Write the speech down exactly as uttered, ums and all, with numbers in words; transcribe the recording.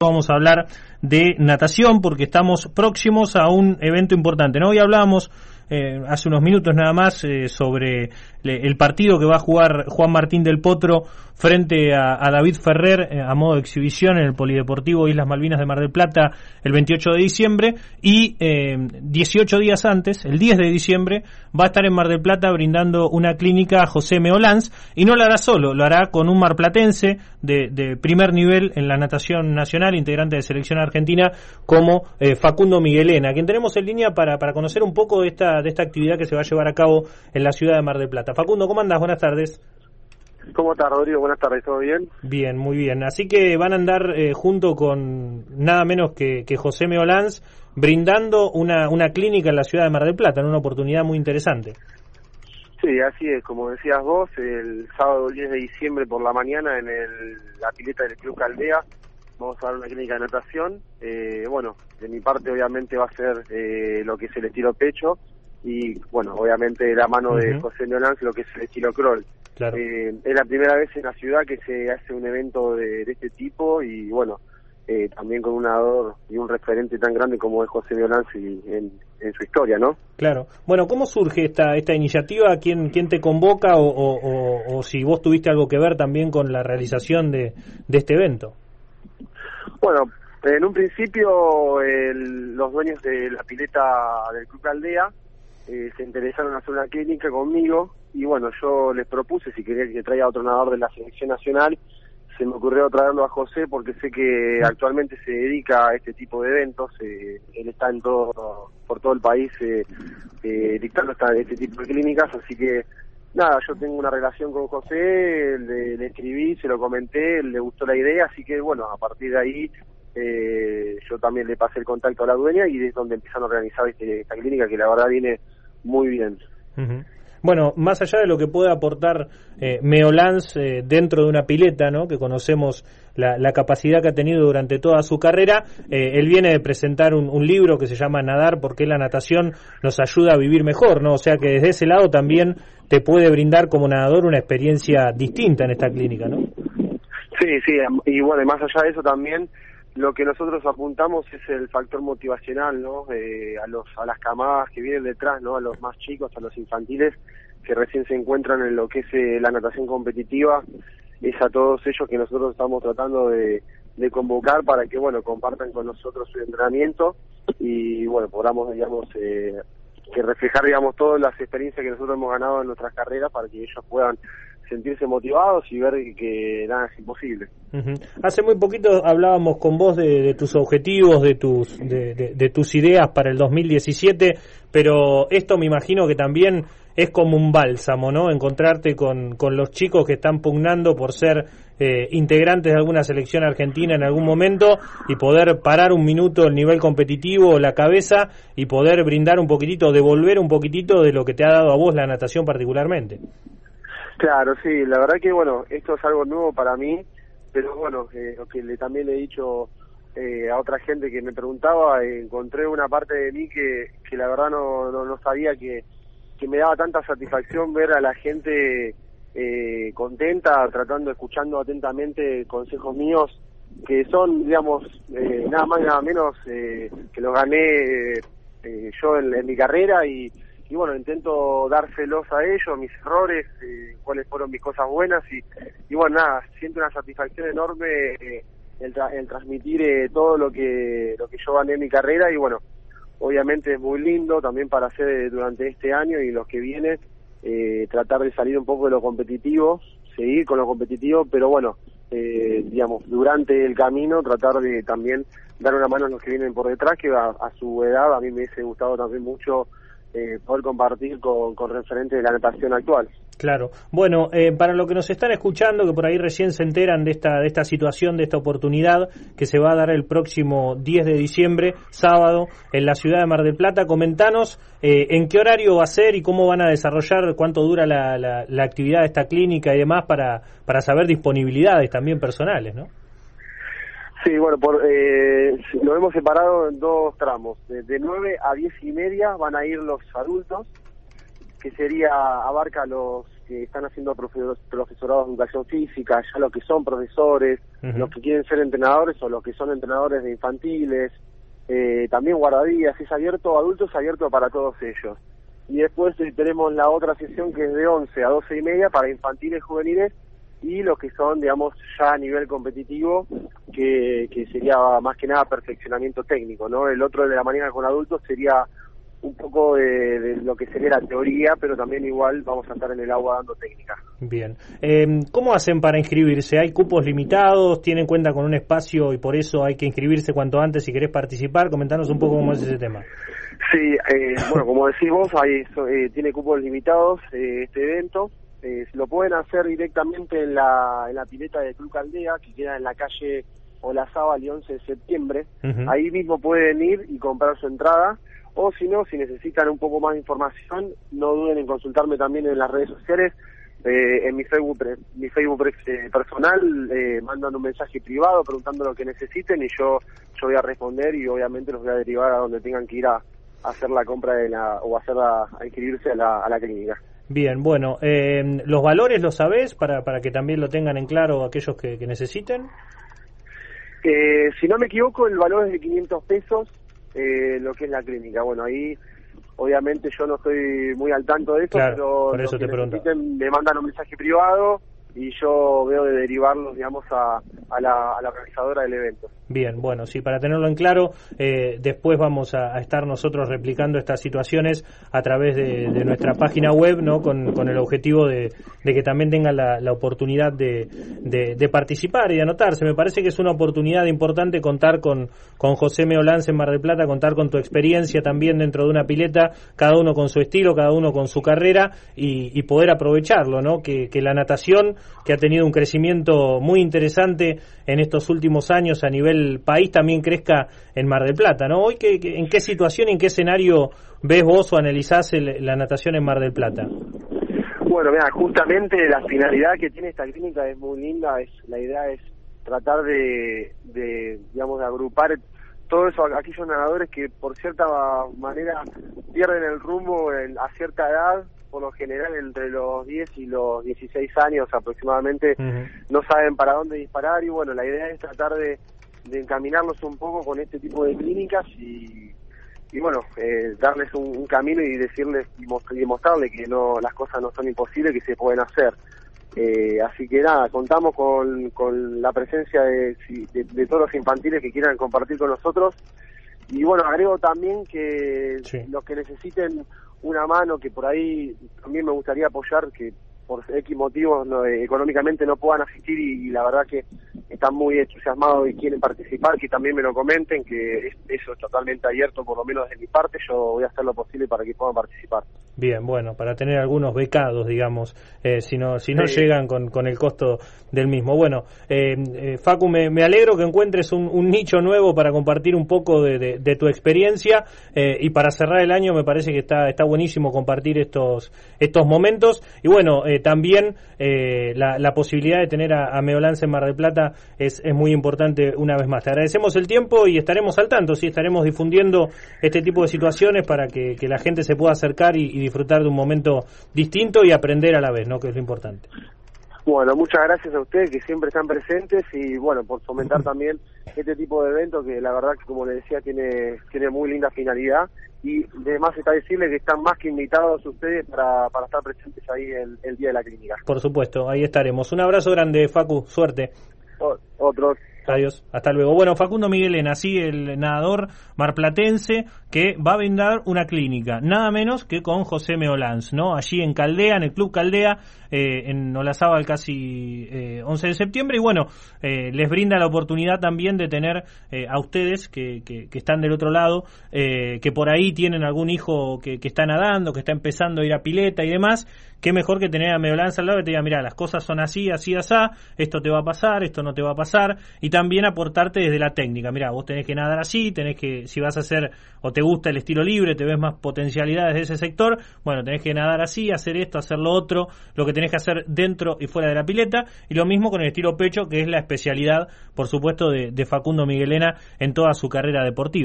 caso vamos a hablar de natación porque estamos próximos a un evento importante, ¿no? Hoy hablábamos eh, hace unos minutos nada más eh, sobre le, el partido que va a jugar Juan Martín del Potro frente a, a David Ferrer eh, a modo de exhibición en el Polideportivo Islas Malvinas de Mar del Plata el veintiocho de diciembre y eh, dieciocho días antes, el diez de diciembre, va a estar en Mar del Plata brindando una clínica a José Meolans, y no lo hará solo, lo hará con un marplatense de, de primer nivel en la natación nacional, integrante de selección argentina, como eh, Facundo Miguelena, quien tenemos en línea para, para conocer un poco de esta, de esta actividad que se va a llevar a cabo en la ciudad de Mar del Plata. Facundo, ¿cómo andás? Buenas tardes. ¿Cómo estás, Rodrigo? Buenas tardes, ¿todo bien? Bien, muy bien. Así que van a andar eh, junto con nada menos que, que José Meolans brindando una, una clínica en la ciudad de Mar del Plata, en una oportunidad muy interesante. Sí, así es, como decías vos, el sábado diez de diciembre por la mañana en el, la pileta del Club Caldea vamos a dar una clínica de natación. Eh, bueno, de mi parte obviamente va a ser eh, lo que es el estilo pecho y, bueno, obviamente de la mano uh-huh. de José Meolans lo que es el estilo crawl. Claro. Eh, es la primera vez en la ciudad que se hace un evento de, de este tipo y, bueno, eh, también con un nadador y un referente tan grande como es José Meolans y en, en su historia, ¿no? Claro. Bueno, ¿cómo surge esta esta iniciativa? ¿Quién quién te convoca o, o, o, o si vos tuviste algo que ver también con la realización de, de este evento? Bueno, en un principio el, los dueños de la pileta del Club Caldea eh, se interesaron en hacer una clínica conmigo y, bueno, yo les propuse si quería que traiga otro nadador de la selección nacional. Se me ocurrió traerlo a José porque sé que actualmente se dedica a este tipo de eventos. Eh, él está en todo por todo el país eh, eh, dictando esta, este tipo de clínicas, así que nada, yo tengo una relación con José, le, le escribí, se lo comenté, le gustó la idea, así que bueno, a partir de ahí eh, yo también le pasé el contacto a la dueña y es donde empezaron a organizar este, esta clínica que la verdad viene muy bien. Uh-huh. Bueno, más allá de lo que puede aportar eh, Meolans eh, dentro de una pileta, ¿no? Que conocemos la, la capacidad que ha tenido durante toda su carrera, eh, él viene de presentar un, un libro que se llama Nadar, porque la natación nos ayuda a vivir mejor, ¿no? O sea que desde ese lado también te puede brindar como nadador una experiencia distinta en esta clínica, ¿no? Sí, sí, y bueno, más allá de eso también, lo que nosotros apuntamos es el factor motivacional, ¿no? Eh, a los a las camadas que vienen detrás, ¿no? A los más chicos, a los infantiles que recién se encuentran en lo que es eh, la natación competitiva, es a todos ellos que nosotros estamos tratando de, de convocar para que, bueno, compartan con nosotros su entrenamiento y, bueno, podamos, digamos, eh, que reflejar, digamos, todas las experiencias que nosotros hemos ganado en nuestras carreras para que ellos puedan sentirse motivados y ver que nada es imposible. Uh-huh. Hace muy poquito hablábamos con vos de, de tus objetivos, de tus de, de, de tus ideas para el dos mil diecisiete, pero esto me imagino que también es como un bálsamo, ¿no? Encontrarte con, con los chicos que están pugnando por ser eh, integrantes de alguna selección argentina en algún momento y poder parar un minuto el nivel competitivo, la cabeza y poder brindar un poquitito, devolver un poquitito de lo que te ha dado a vos la natación particularmente. Claro, sí, la verdad que, bueno, esto es algo nuevo para mí, pero bueno, eh, lo que le, también le he dicho eh, a otra gente que me preguntaba, eh, encontré una parte de mí que, que la verdad no, no, no sabía que, que me daba tanta satisfacción ver a la gente eh, contenta, tratando, escuchando atentamente consejos míos, que son, digamos, eh, nada más y nada menos eh, que los gané eh, yo en, en mi carrera y Y bueno, intento dárselos a ellos, mis errores, eh, cuáles fueron mis cosas buenas y, y bueno, nada, siento una satisfacción enorme eh, el, tra el transmitir eh, todo lo que lo que yo gané en mi carrera y bueno, obviamente es muy lindo también para hacer eh, durante este año y los que vienen, eh, tratar de salir un poco de lo competitivo, seguir con lo competitivo, pero bueno, eh, digamos, durante el camino tratar de también dar una mano a los que vienen por detrás, que a, a su edad a mí me hubiese gustado también mucho Eh, poder compartir con, con referentes de la natación actual. Claro. Bueno, eh, para los que nos están escuchando, que por ahí recién se enteran de esta de esta situación, de esta oportunidad que se va a dar el próximo diez de diciembre, sábado, en la ciudad de Mar del Plata, comentanos eh, en qué horario va a ser y cómo van a desarrollar, cuánto dura la, la, la actividad de esta clínica y demás para, para saber disponibilidades también personales, ¿no? Sí, bueno, por, eh, lo hemos separado en dos tramos. De, de nueve a diez y media van a ir los adultos, que sería, abarca los que están haciendo profesorados de educación física, ya los que son profesores, uh-huh. los que quieren ser entrenadores o los que son entrenadores de infantiles, eh, también guardadías, es abierto, adultos abierto para todos ellos. Y después eh, tenemos la otra sesión que es de once a doce y media para infantiles juveniles y los que son, digamos, ya a nivel competitivo, que, que sería más que nada perfeccionamiento técnico, ¿no? El otro de la mañana con adultos sería un poco de, de lo que sería la teoría, pero también igual vamos a estar en el agua dando técnica. Bien. Eh, ¿Cómo hacen para inscribirse? ¿Hay cupos limitados? ¿Tienen cuenta con un espacio y por eso hay que inscribirse cuanto antes si querés participar? Comentanos un poco cómo es ese tema. Sí, eh, bueno, como decís vos, hay, eh, tiene cupos limitados eh, este evento. Eh, lo pueden hacer directamente en la, en la pileta del Club Caldea, que queda en la calle Olazábal y once de septiembre. Uh-huh. Ahí mismo pueden ir y comprar su entrada. O si no, si necesitan un poco más de información, no duden en consultarme también en las redes sociales, eh, en mi Facebook mi Facebook eh, personal, eh, mandan un mensaje privado preguntando lo que necesiten y yo yo voy a responder y obviamente los voy a derivar a donde tengan que ir a, a hacer la compra de la, o a, hacer la, a inscribirse a la, a la clínica. Bien, bueno, eh, ¿los valores los sabés para, para que también lo tengan en claro aquellos que, que necesiten? Eh, si no me equivoco, el valor es de quinientos pesos. Eh, lo que es la clínica. Bueno, ahí obviamente yo no estoy muy al tanto de esto, claro, pero por eso te pregunto. Me mandan un mensaje privado y yo veo de derivarlos, digamos, a, a, la, a la organizadora del evento. Bien, bueno, sí, para tenerlo en claro, eh, después vamos a, a estar nosotros replicando estas situaciones a través de, de nuestra página web, ¿no? Con, con el objetivo de, de que también tengan la, la oportunidad de, de, de participar y de anotarse. Me parece que es una oportunidad importante contar con, con José Meolans en Mar del Plata, contar con tu experiencia también dentro de una pileta, cada uno con su estilo, cada uno con su carrera y, y poder aprovecharlo, ¿no? Que, que la natación, que ha tenido un crecimiento muy interesante en estos últimos años a nivel país, también crezca en Mar del Plata, ¿no? Hoy, ¿qué, qué, ¿en qué situación, en qué escenario ves vos o analizás el, la natación en Mar del Plata? Bueno, mira, justamente la finalidad que tiene esta clínica es muy linda, es la idea es tratar de, de digamos, de agrupar todos eso, aquellos nadadores que por cierta manera pierden el rumbo en, a cierta edad, por lo general entre los diez y los dieciséis años aproximadamente, uh-huh. no saben para dónde disparar y bueno, la idea es tratar de, de encaminarlos un poco con este tipo de clínicas y, y bueno, eh, darles un, un camino y decirles y demostrarles que no las cosas no son imposibles, que se pueden hacer. Eh, así que nada, contamos con, con la presencia de, de, de todos los infantiles que quieran compartir con nosotros y bueno, agrego también que sí. los que necesiten una mano, que por ahí también me gustaría apoyar, que por X motivos no, eh, económicamente no puedan asistir y, y la verdad que están muy entusiasmados y quieren participar, que también me lo comenten, que es, eso es totalmente abierto, por lo menos de mi parte, yo voy a hacer lo posible para que puedan participar. Bien, bueno, para tener algunos becados, digamos, eh, si no si no sí. llegan con, con el costo del mismo. Bueno, eh, eh, Facu, me, me alegro que encuentres un, un nicho nuevo para compartir un poco de, de, de tu experiencia eh, y para cerrar el año me parece que está está buenísimo compartir estos estos momentos y bueno, eh, también eh, la, la posibilidad de tener a, a Meolans en Mar del Plata es, es muy importante una vez más. Te agradecemos el tiempo y estaremos al tanto, sí, estaremos difundiendo este tipo de situaciones para que, que la gente se pueda acercar y, y disfrutar de un momento distinto y aprender a la vez, ¿no? Que es lo importante. Bueno, muchas gracias a ustedes que siempre están presentes y bueno, por fomentar también este tipo de eventos que la verdad que como les decía tiene tiene muy linda finalidad y además está decirles que están más que invitados ustedes para, para estar presentes ahí el, el día de la clínica. Por supuesto, ahí estaremos. Un abrazo grande, Facu, suerte. O, otros. Adiós, hasta luego. Bueno, Facundo Miguelena, así el nadador marplatense que va a brindar una clínica, nada menos que con José Meolans, ¿no? Allí en Caldea, en el Club Caldea, eh, en Olazábal casi eh, once de septiembre, y bueno, eh, les brinda la oportunidad también de tener eh, a ustedes que, que, que están del otro lado, eh, que por ahí tienen algún hijo que, que está nadando, que está empezando a ir a pileta y demás, qué mejor que tener a Meolans al lado que te diga, mira, las cosas son así, así, así, esto te va a pasar, esto no te va a pasar, y también aportarte desde la técnica. Mira, vos tenés que nadar así, tenés que, si vas a hacer o te gusta el estilo libre, te ves más potencialidades de ese sector, bueno, tenés que nadar así, hacer esto, hacer lo otro, lo que tenés que hacer dentro y fuera de la pileta, y lo mismo con el estilo pecho, que es la especialidad, por supuesto, de, de Facundo Miguelena en toda su carrera deportiva.